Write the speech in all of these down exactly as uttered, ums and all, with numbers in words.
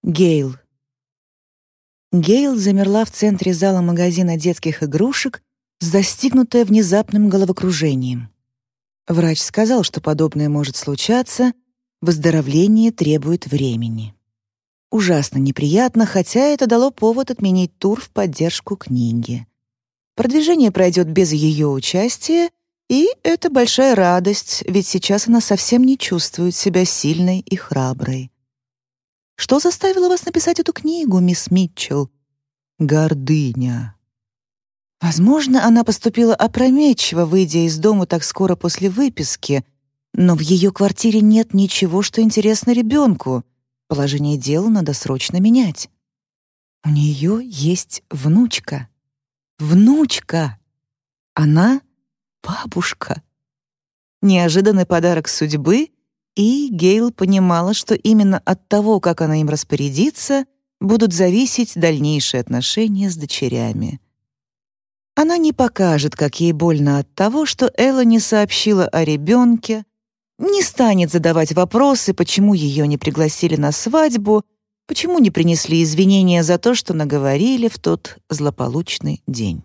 Гейл. Гейл замерла в центре зала магазина детских игрушек, застигнутая внезапным головокружением. Врач сказал, что подобное может случаться, выздоровление требует времени. Ужасно неприятно, хотя это дало повод отменить тур в поддержку книги. Продвижение пройдет без ее участия, и это большая радость, ведь сейчас она совсем не чувствует себя сильной и храброй. «Что заставило вас написать эту книгу, мисс Митчелл?» «Гордыня». Возможно, она поступила опрометчиво, выйдя из дома так скоро после выписки, но в ее квартире нет ничего, что интересно ребенку. Положение дел надо срочно менять. У нее есть внучка. Внучка! Она — бабушка. Неожиданный подарок судьбы, и Гейл понимала, что именно от того, как она им распорядится, будут зависеть дальнейшие отношения с дочерями. Она не покажет, как ей больно от того, что Элла не сообщила о ребенке, не станет задавать вопросы, почему ее не пригласили на свадьбу, почему не принесли извинения за то, что наговорили в тот злополучный день.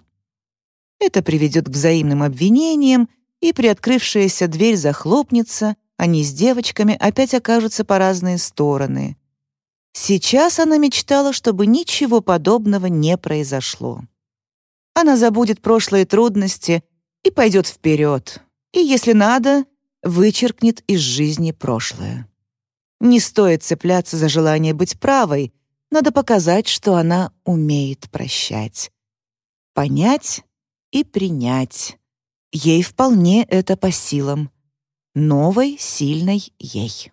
Это приведет к взаимным обвинениям, и приоткрывшаяся дверь захлопнется, они с девочками опять окажутся по разные стороны. Сейчас она мечтала, чтобы ничего подобного не произошло. Она забудет прошлые трудности и пойдет вперед, и, если надо, вычеркнет из жизни прошлое. Не стоит цепляться за желание быть правой, надо показать, что она умеет прощать. Понять и принять. Ей вполне это по силам. Новой, сильной ей.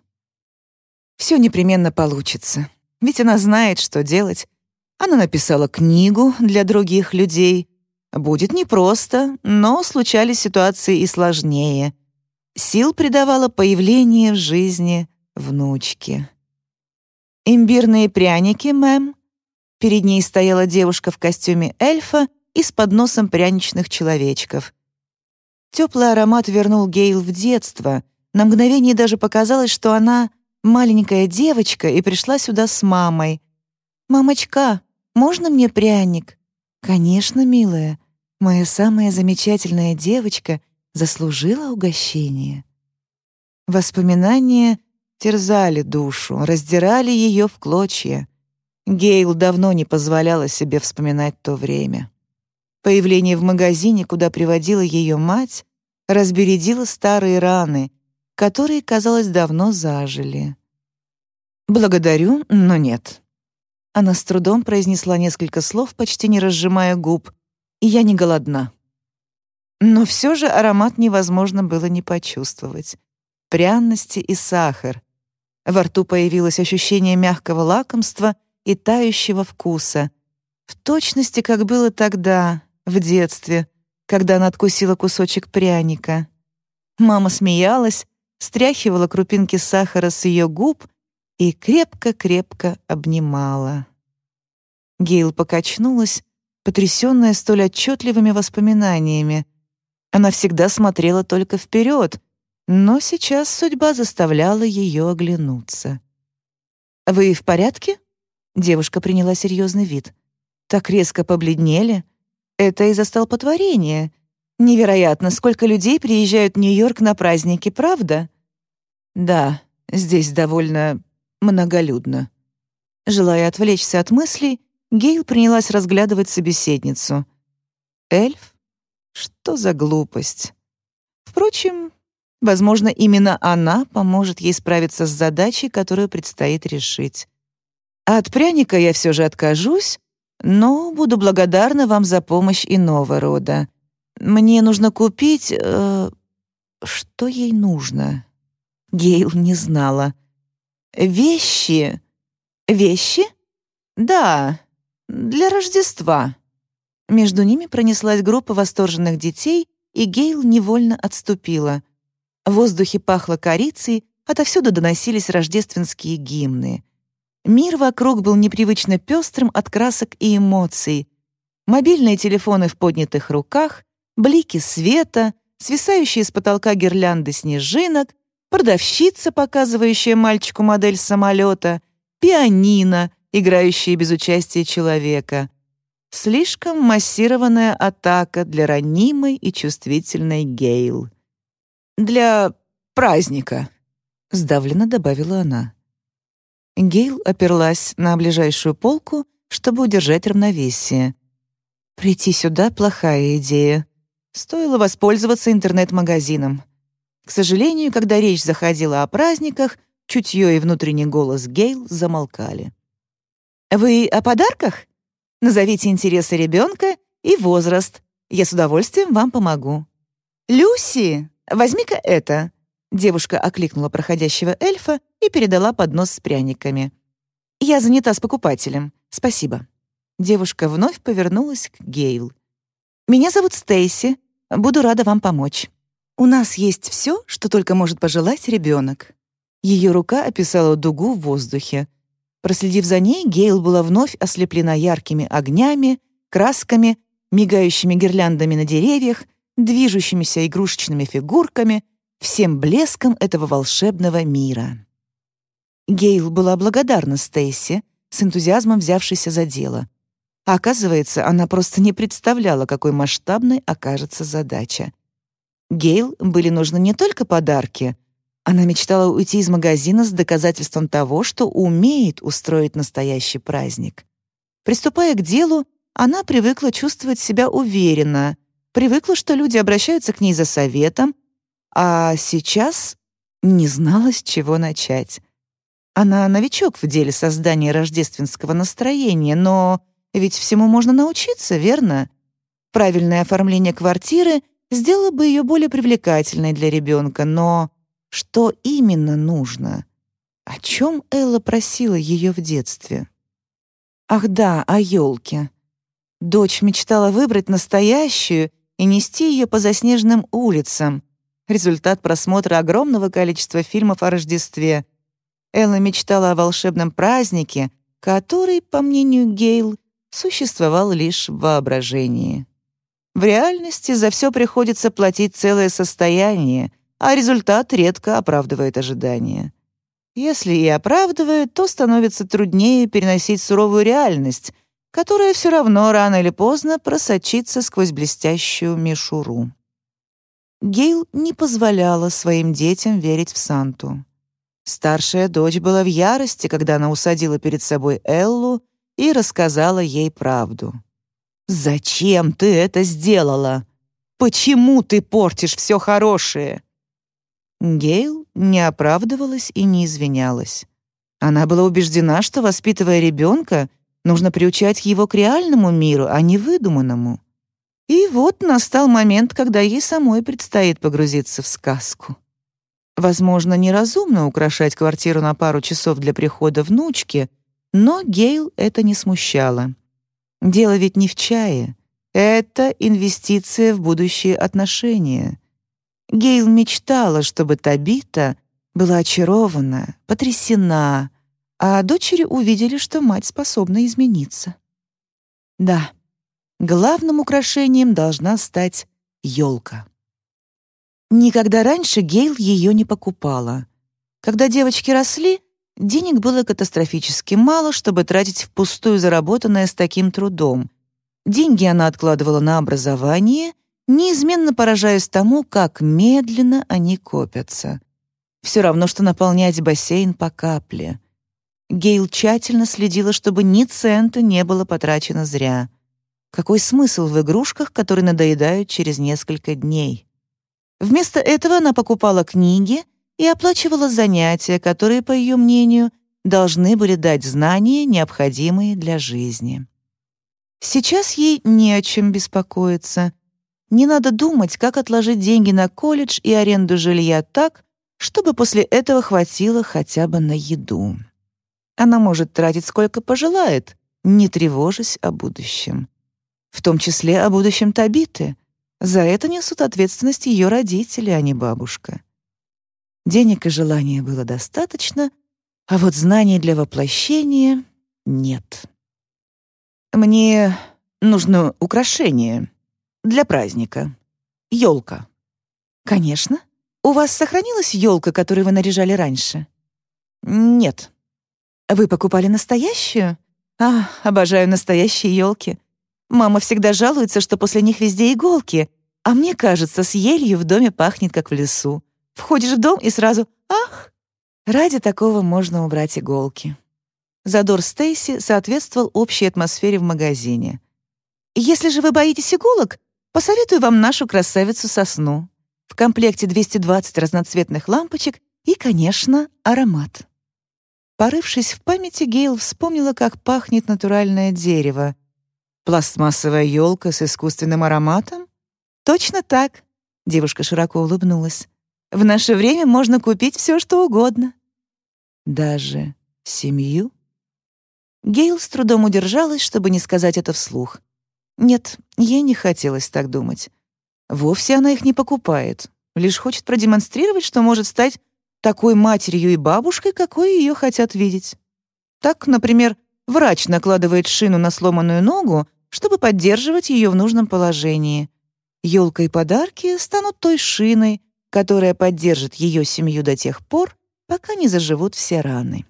Все непременно получится, ведь она знает, что делать. Она написала книгу для других людей. Будет непросто, но случались ситуации и сложнее. Сил придавало появление в жизни внучки. «Имбирные пряники, мэм?» Перед ней стояла девушка в костюме эльфа и с подносом пряничных человечков. Теплый аромат вернул Гейл в детство. На мгновение даже показалось, что она маленькая девочка и пришла сюда с мамой. «Мамочка, можно мне пряник?» «Конечно, милая. Моя самая замечательная девочка заслужила угощение». Воспоминания терзали душу, раздирали ее в клочья. Гейл давно не позволяла себе вспоминать то время. Появление в магазине, куда приводила ее мать, разбередило старые раны, которые, казалось, давно зажили. «Благодарю, но нет». Она с трудом произнесла несколько слов, почти не разжимая губ, и я не голодна. Но все же аромат невозможно было не почувствовать. Пряности и сахар. Во рту появилось ощущение мягкого лакомства и тающего вкуса. В точности, как было тогда, в детстве, когда она откусила кусочек пряника. Мама смеялась, стряхивала крупинки сахара с ее губ и крепко-крепко обнимала. Гейл покачнулась, потрясённая столь отчетливыми воспоминаниями. Она всегда смотрела только вперед, но сейчас судьба заставляла ее оглянуться. «Вы в порядке?» Девушка приняла серьезный вид. «Так резко побледнели. Это из-за столпотворения. Невероятно, сколько людей приезжают в Нью-Йорк на праздники, правда?» «Да, здесь довольно многолюдно». Желая отвлечься от мыслей, Гейл принялась разглядывать собеседницу. «Эльф? Что за глупость?» Впрочем, возможно, именно она поможет ей справиться с задачей, которую предстоит решить. От пряника я все же откажусь, но буду благодарна вам за помощь иного рода. Мне нужно купить... Э, что ей нужно? Гейл не знала. Вещи. Вещи? Да, для Рождества. Между ними пронеслась группа восторженных детей, и Гейл невольно отступила. В воздухе пахло корицей, отовсюду доносились рождественские гимны. Мир вокруг был непривычно пестрым от красок и эмоций. Мобильные телефоны в поднятых руках, блики света, свисающие с потолка гирлянды снежинок, продавщица, показывающая мальчику модель самолета, пианино, играющие без участия человека. Слишком массированная атака для ранимой и чувствительной Гейл. «Для праздника», — сдавленно добавила она. Гейл оперлась на ближайшую полку, чтобы удержать равновесие. Прийти сюда — плохая идея. Стоило воспользоваться интернет-магазином. К сожалению, когда речь заходила о праздниках, чутье и внутренний голос Гейл замолкали. «Вы о подарках? Назовите интересы ребенка и возраст. Я с удовольствием вам помогу». «Люси, возьми-ка это». Девушка окликнула проходящего эльфа и передала поднос с пряниками. «Я занята с покупателем. Спасибо». Девушка вновь повернулась к Гейл. «Меня зовут Стейси. Буду рада вам помочь. У нас есть все, что только может пожелать ребенок». Ее рука описала дугу в воздухе. Проследив за ней, Гейл была вновь ослеплена яркими огнями, красками, мигающими гирляндами на деревьях, движущимися игрушечными фигурками, всем блеском этого волшебного мира. Гейл была благодарна Стейси, с энтузиазмом взявшейся за дело. А оказывается, она просто не представляла, какой масштабной окажется задача. Гейл были нужны не только подарки. Она мечтала уйти из магазина с доказательством того, что умеет устроить настоящий праздник. Приступая к делу, она привыкла чувствовать себя уверенно, привыкла, что люди обращаются к ней за советом, а сейчас не знала, с чего начать. Она новичок в деле создания рождественского настроения, но ведь всему можно научиться, верно? Правильное оформление квартиры сделало бы ее более привлекательной для ребенка, но что именно нужно? О чем Элла просила ее в детстве? Ах да, о елке. Дочь мечтала выбрать настоящую и нести ее по заснеженным улицам. Результат просмотра огромного количества фильмов о Рождестве. Элла мечтала о волшебном празднике, который, по мнению Гейл, существовал лишь в воображении. В реальности за все приходится платить целое состояние, а результат редко оправдывает ожидания. Если и оправдывает, то становится труднее переносить суровую реальность, которая все равно рано или поздно просочится сквозь блестящую мишуру. Гейл не позволяла своим детям верить в Санту. Старшая дочь была в ярости, когда она усадила перед собой Эллу и рассказала ей правду. «Зачем ты это сделала? Почему ты портишь все хорошее?» Гейл не оправдывалась и не извинялась. Она была убеждена, что, воспитывая ребенка, нужно приучать его к реальному миру, а не выдуманному. И вот настал момент, когда ей самой предстоит погрузиться в сказку. Возможно, неразумно украшать квартиру на пару часов для прихода внучки, но Гейл это не смущало. Дело ведь не в чае. Это инвестиция в будущие отношения. Гейл мечтала, чтобы Табита была очарована, потрясена, а дочери увидели, что мать способна измениться. Да, главным украшением должна стать елка. Никогда раньше Гейл ее не покупала. Когда девочки росли, денег было катастрофически мало, чтобы тратить впустую заработанное с таким трудом. Деньги она откладывала на образование, неизменно поражаясь тому, как медленно они копятся. Все равно, что наполнять бассейн по капле. Гейл тщательно следила, чтобы ни цента не было потрачено зря. Какой смысл в игрушках, которые надоедают через несколько дней? Вместо этого она покупала книги и оплачивала занятия, которые, по ее мнению, должны были дать знания, необходимые для жизни. Сейчас ей не о чем беспокоиться. Не надо думать, как отложить деньги на колледж и аренду жилья так, чтобы после этого хватило хотя бы на еду. Она может тратить сколько пожелает, не тревожась о будущем. В том числе о будущем Табиты. За это несут ответственность ее родители, а не бабушка. Денег и желания было достаточно, а вот знаний для воплощения нет. «Мне нужно украшение для праздника. Ёлка». «Конечно. У вас сохранилась ёлка, которую вы наряжали раньше?» «Нет». «Вы покупали настоящую? А, обожаю настоящие елки. Мама всегда жалуется, что после них везде иголки, а мне кажется, с елью в доме пахнет, как в лесу. Входишь в дом и сразу «ах!». Ради такого можно убрать иголки. Задор Стейси соответствовал общей атмосфере в магазине. Если же вы боитесь иголок, посоветую вам нашу красавицу-сосну. В комплекте двести двадцать разноцветных лампочек и, конечно, аромат. Порывшись в памяти, Гейл вспомнила, как пахнет натуральное дерево. Пластмассовая елка с искусственным ароматом? Точно так. Девушка широко улыбнулась. В наше время можно купить все, что угодно. Даже семью? Гейл с трудом удержалась, чтобы не сказать это вслух. Нет, ей не хотелось так думать. Вовсе она их не покупает, лишь хочет продемонстрировать, что может стать такой матерью и бабушкой, какой ее хотят видеть. Так, например, врач накладывает шину на сломанную ногу, чтобы поддерживать ее в нужном положении. Ёлка и подарки станут той шиной, которая поддержит ее семью до тех пор, пока не заживут все раны.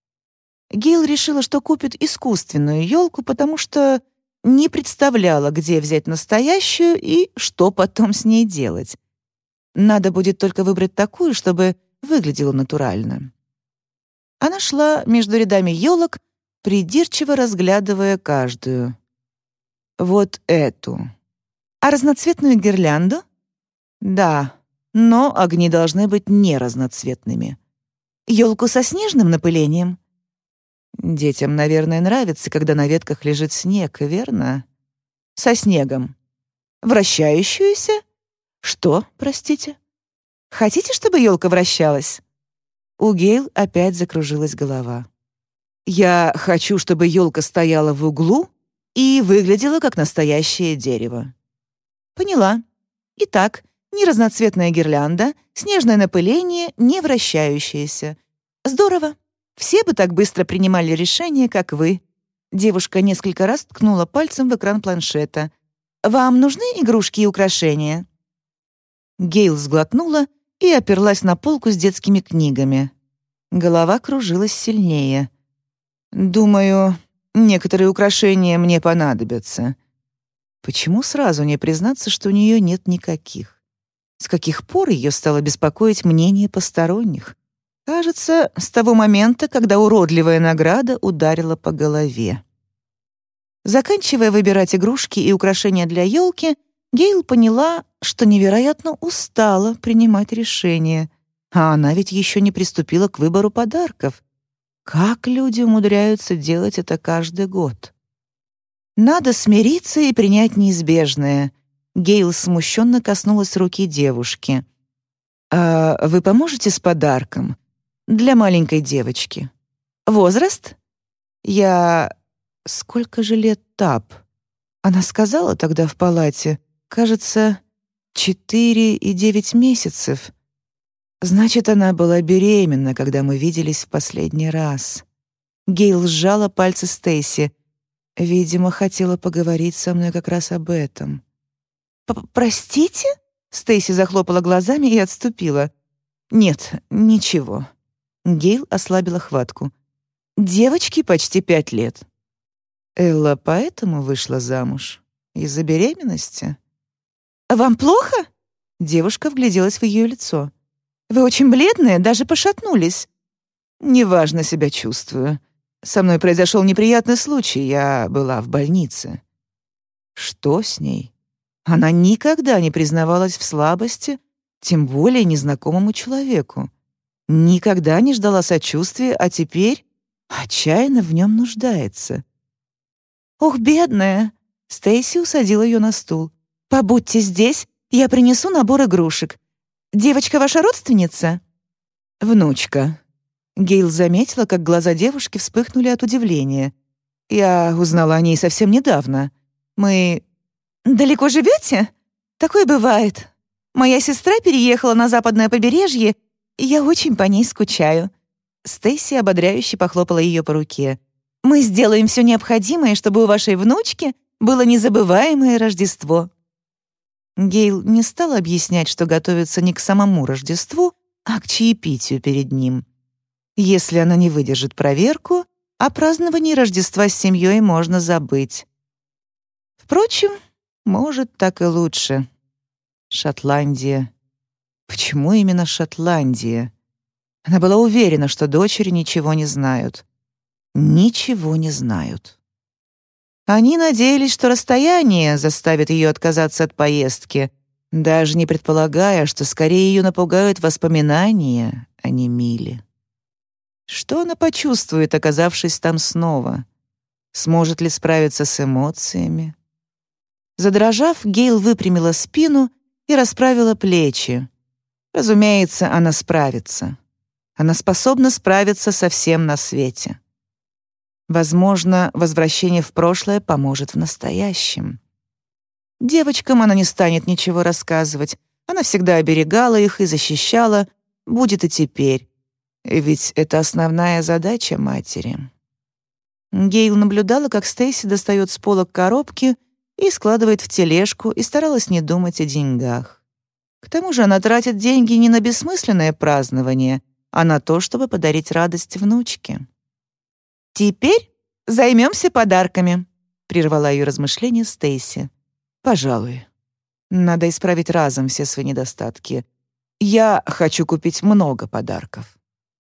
Гейл решила, что купит искусственную елку, потому что не представляла, где взять настоящую и что потом с ней делать. Надо будет только выбрать такую, чтобы выглядела натурально. Она шла между рядами елок, придирчиво разглядывая каждую. Вот эту. А разноцветную гирлянду? Да, но огни должны быть не разноцветными. Елку со снежным напылением? Детям, наверное, нравится, когда на ветках лежит снег, верно? Со снегом. Вращающуюся? Что, простите? Хотите, чтобы елка вращалась? У Гейл опять закружилась голова. Я хочу, чтобы елка стояла в углу и выглядела как настоящее дерево. Поняла. Итак, не разноцветная гирлянда, снежное напыление, не вращающееся. Здорово. Все бы так быстро принимали решение, как вы. Девушка несколько раз ткнула пальцем в экран планшета. Вам нужны игрушки и украшения? Гейл сглотнула и оперлась на полку с детскими книгами. Голова кружилась сильнее. Думаю, некоторые украшения мне понадобятся. Почему сразу не признаться, что у нее нет никаких? С каких пор ее стало беспокоить мнение посторонних? Кажется, с того момента, когда уродливая награда ударила по голове. Заканчивая выбирать игрушки и украшения для елки, Гейл поняла, что невероятно устала принимать решения. А она ведь еще не приступила к выбору подарков. Как люди умудряются делать это каждый год? Надо смириться и принять неизбежное. Гейл смущенно коснулась руки девушки. «А вы поможете с подарком? Для маленькой девочки. Возраст? Я... Сколько же лет Тап? Она сказала тогда в палате, кажется, четыре и девять месяцев. Значит, она была беременна, когда мы виделись в последний раз. Гейл сжала пальцы Стейси. Видимо, хотела поговорить со мной как раз об этом. «Простите?» Стейси захлопала глазами и отступила. «Нет, ничего». Гейл ослабила хватку. «Девочке почти пять лет». Элла поэтому вышла замуж? Из-за беременности? «Вам плохо?» Девушка вгляделась в ее лицо. «Вы очень бледная, даже пошатнулись». «Неважно себя чувствую. Со мной произошел неприятный случай, я была в больнице». Что с ней? Она никогда не признавалась в слабости, тем более незнакомому человеку. Никогда не ждала сочувствия, а теперь отчаянно в нем нуждается. «Ох, бедная!» Стейси усадила ее на стул. «Побудьте здесь, я принесу набор игрушек. Девочка ваша родственница?» «Внучка». Гейл заметила, как глаза девушки вспыхнули от удивления. «Я узнала о ней совсем недавно. Мы...» «Далеко живете? Такое бывает. Моя сестра переехала на западное побережье, и я очень по ней скучаю». Стейси ободряюще похлопала ее по руке. «Мы сделаем все необходимое, чтобы у вашей внучки было незабываемое Рождество». Гейл не стала объяснять, что готовится не к самому Рождеству, а к чаепитию перед ним. Если она не выдержит проверку, о праздновании Рождества с семьей можно забыть. Впрочем, может, так и лучше. Шотландия. Почему именно Шотландия? Она была уверена, что дочери ничего не знают. Ничего не знают. Они надеялись, что расстояние заставит ее отказаться от поездки, даже не предполагая, что скорее ее напугают воспоминания, а не мили. Что она почувствует, оказавшись там снова? Сможет ли справиться с эмоциями? Задрожав, Гейл выпрямила спину и расправила плечи. Разумеется, она справится. Она способна справиться со всем на свете. Возможно, возвращение в прошлое поможет в настоящем. Девочкам она не станет ничего рассказывать. Она всегда оберегала их и защищала, будет и теперь. Ведь это основная задача матери. Гейл наблюдала, как Стейси достает с полок коробки и складывает в тележку, и старалась не думать о деньгах. К тому же она тратит деньги не на бессмысленное празднование, а на то, чтобы подарить радость внучке. «Теперь займемся подарками», — прервала ее размышления Стейси. «Пожалуй. Надо исправить разом все свои недостатки. Я хочу купить много подарков».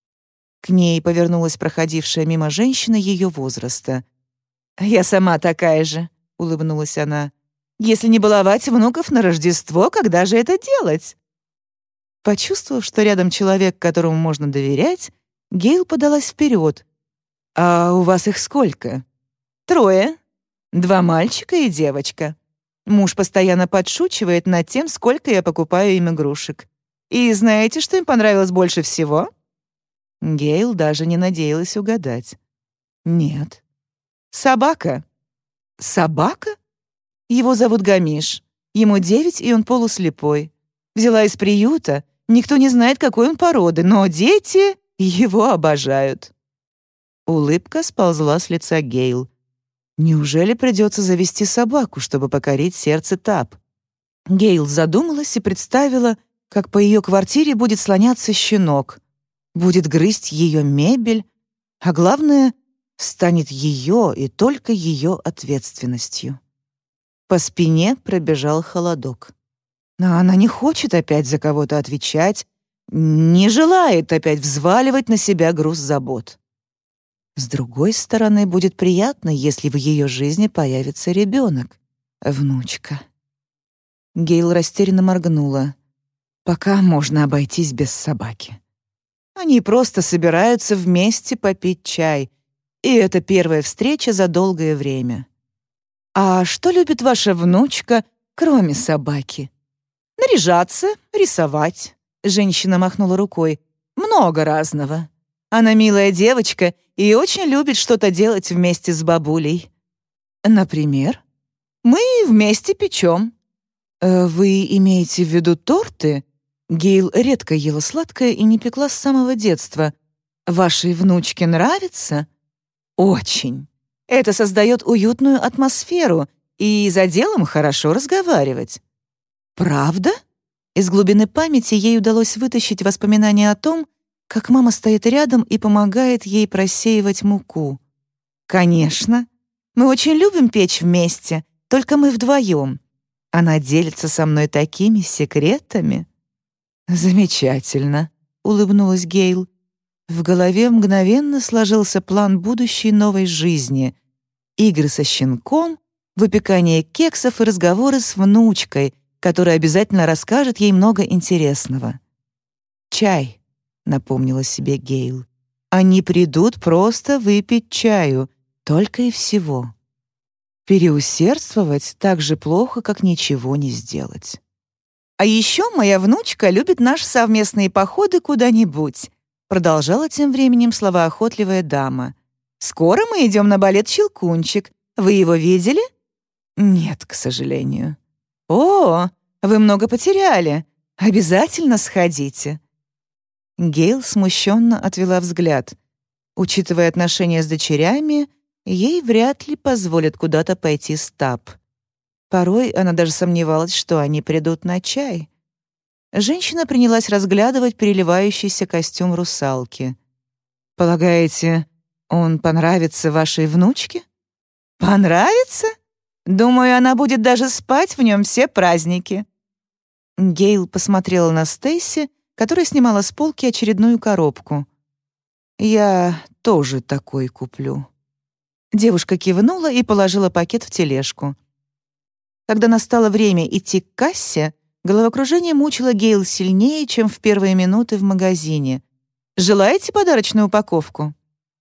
К ней повернулась проходившая мимо женщина ее возраста. «Я сама такая же», — улыбнулась она. «Если не баловать внуков на Рождество, когда же это делать?» Почувствовав, что рядом человек, которому можно доверять, Гейл подалась вперед. «А у вас их сколько?» «Трое. Два мальчика и девочка. Муж постоянно подшучивает над тем, сколько я покупаю им игрушек. И знаете, что им понравилось больше всего?» Гейл даже не надеялась угадать. «Нет». «Собака». «Собака?» «Его зовут Гамиш. Ему девять, и он полуслепой. Взяла из приюта. Никто не знает, какой он породы, но дети его обожают». Улыбка сползла с лица Гейл. Неужели придется завести собаку, чтобы покорить сердце Таб? Гейл задумалась и представила, как по ее квартире будет слоняться щенок. Будет грызть ее мебель, а главное, станет ее и только ее ответственностью. По спине пробежал холодок. Но она не хочет опять за кого-то отвечать, не желает опять взваливать на себя груз забот. С другой стороны, будет приятно, если в ее жизни появится ребенок, внучка. Гейл растерянно моргнула. Пока можно обойтись без собаки. Они просто собираются вместе попить чай, и это первая встреча за долгое время. «А что любит ваша внучка, кроме собаки?» «Наряжаться, рисовать», — женщина махнула рукой. «Много разного. Она милая девочка и очень любит что-то делать вместе с бабулей». «Например?» «Мы вместе печем». «Э, «Вы имеете в виду торты?» Гейл редко ела сладкое и не пекла с самого детства. «Вашей внучке нравится?» «Очень. Это создает уютную атмосферу, и за делом хорошо разговаривать». «Правда?» Из глубины памяти ей удалось вытащить воспоминания о том, как мама стоит рядом и помогает ей просеивать муку. «Конечно. Мы очень любим печь вместе, только мы вдвоем. Она делится со мной такими секретами». «Замечательно», — улыбнулась Гейл. В голове мгновенно сложился план будущей новой жизни. Игры со щенком, выпекание кексов и разговоры с внучкой, которая обязательно расскажет ей много интересного. «Чай», — напомнила себе Гейл. «Они придут просто выпить чаю, только и всего». Переусердствовать так же плохо, как ничего не сделать. «А еще моя внучка любит наши совместные походы куда-нибудь», продолжала тем временем словоохотливая дама. «Скоро мы идем на балет «Щелкунчик». Вы его видели?» «Нет, к сожалению». «О, вы много потеряли. Обязательно сходите». Гейл смущенно отвела взгляд. Учитывая отношения с дочерями, ей вряд ли позволят куда-то пойти с Таб. Порой она даже сомневалась, что они придут на чай. Женщина принялась разглядывать переливающийся костюм русалки. «Полагаете, Он понравится вашей внучке? Понравится? Думаю, она будет даже спать в нем все праздники. Гейл посмотрела на Стейси, которая снимала с полки очередную коробку. «Я тоже такой куплю». Девушка кивнула и положила пакет в тележку. Когда настало время идти к кассе, головокружение мучило Гейл сильнее, чем в первые минуты в магазине. «Желаете подарочную упаковку?»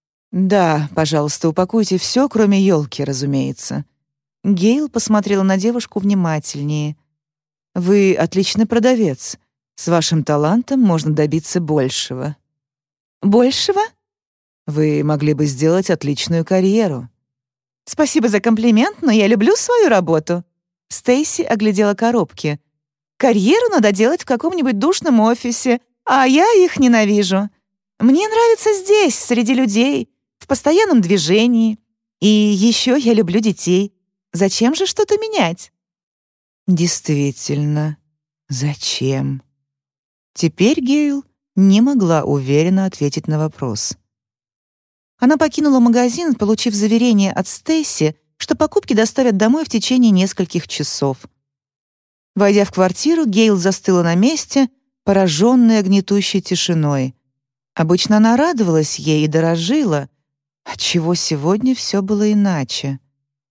«Да, пожалуйста, упакуйте все, кроме елки, разумеется». Гейл посмотрела на девушку внимательнее. «Вы отличный продавец. С вашим талантом можно добиться большего». «Большего?» «Вы могли бы сделать отличную карьеру». «Спасибо за комплимент, но я люблю свою работу». Стейси оглядела коробки. «Карьеру надо делать в каком-нибудь душном офисе, а я их ненавижу. Мне нравится здесь, среди людей, в постоянном движении. И еще я люблю детей. Зачем же что-то менять?» «Действительно, зачем?» Теперь Гейл не могла уверенно ответить на вопрос. Она покинула магазин, получив заверение от Стейси, что покупки доставят домой в течение нескольких часов. Войдя в квартиру, Гейл застыла на месте, пораженная гнетущей тишиной. Обычно она радовалась ей и дорожила, отчего сегодня все было иначе.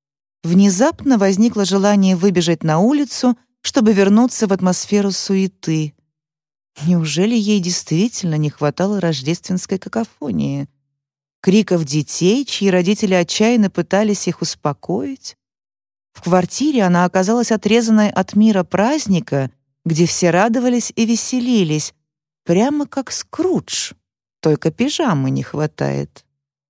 Внезапно возникло желание выбежать на улицу, чтобы вернуться в атмосферу суеты. Неужели ей действительно не хватало рождественской какофонии? Криков детей, чьи родители отчаянно пытались их успокоить? В квартире она оказалась отрезанной от мира праздника, где все радовались и веселились, прямо как Скрудж, только пижамы не хватает.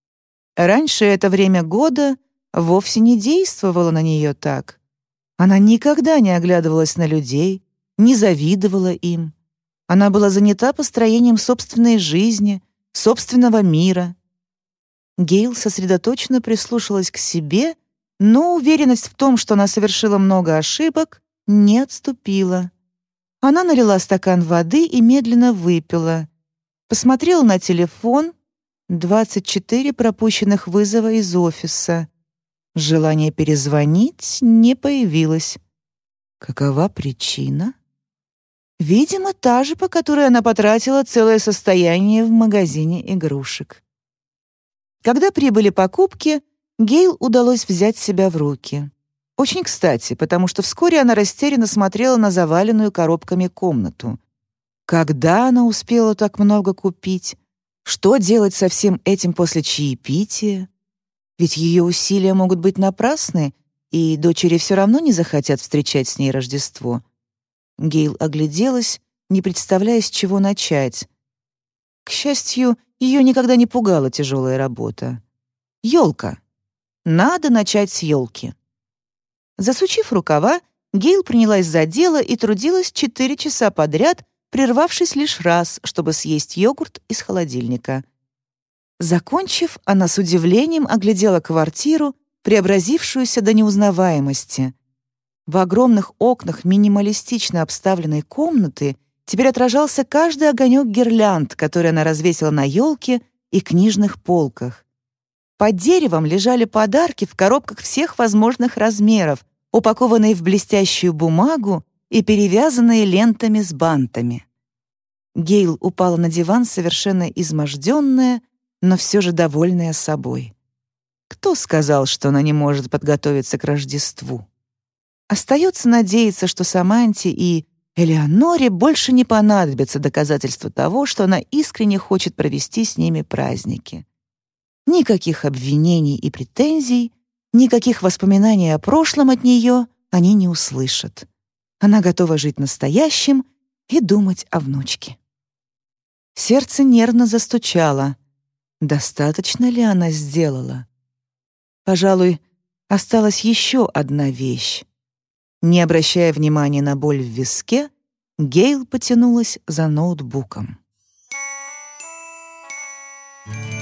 Раньше это время года вовсе не действовало на нее так. Она никогда не оглядывалась на людей, не завидовала им. Она была занята построением собственной жизни, собственного мира. Гейл сосредоточенно прислушалась к себе, но уверенность в том, что она совершила много ошибок, не отступила. Она налила стакан воды и медленно выпила. Посмотрела на телефон. двадцать четыре пропущенных вызова из офиса. Желание перезвонить не появилось. Какова причина? Видимо, та же, по которой она потратила целое состояние в магазине игрушек. Когда прибыли покупки, Гейл удалось взять себя в руки. Очень кстати, потому что вскоре она растерянно смотрела на заваленную коробками комнату. Когда она успела так много купить? Что делать со всем этим после чаепития? Ведь ее усилия могут быть напрасны, и дочери все равно не захотят встречать с ней Рождество. Гейл огляделась, не представляя, с чего начать. К счастью, ее никогда не пугала тяжелая работа. Елка. Надо начать с елки. Засучив рукава, Гейл принялась за дело и трудилась четыре часа подряд, прервавшись лишь раз, чтобы съесть йогурт из холодильника. Закончив, она с удивлением оглядела квартиру, преобразившуюся до неузнаваемости. В огромных окнах минималистично обставленной комнаты теперь отражался каждый огонек гирлянд, который она развесила на елке и книжных полках. Под деревом лежали подарки в коробках всех возможных размеров, упакованные в блестящую бумагу и перевязанные лентами с бантами. Гейл упала на диван совершенно изможденная, но все же довольная собой. Кто сказал, что она не может подготовиться к Рождеству? Остается надеяться, что Саманте и Элеоноре больше не понадобятся доказательства того, что она искренне хочет провести с ними праздники. Никаких обвинений и претензий, никаких воспоминаний о прошлом от нее они не услышат. Она готова жить настоящим и думать о внучке. Сердце нервно застучало. Достаточно ли она сделала? Пожалуй, осталась еще одна вещь. Не обращая внимания на боль в виске, Гейл потянулась за ноутбуком.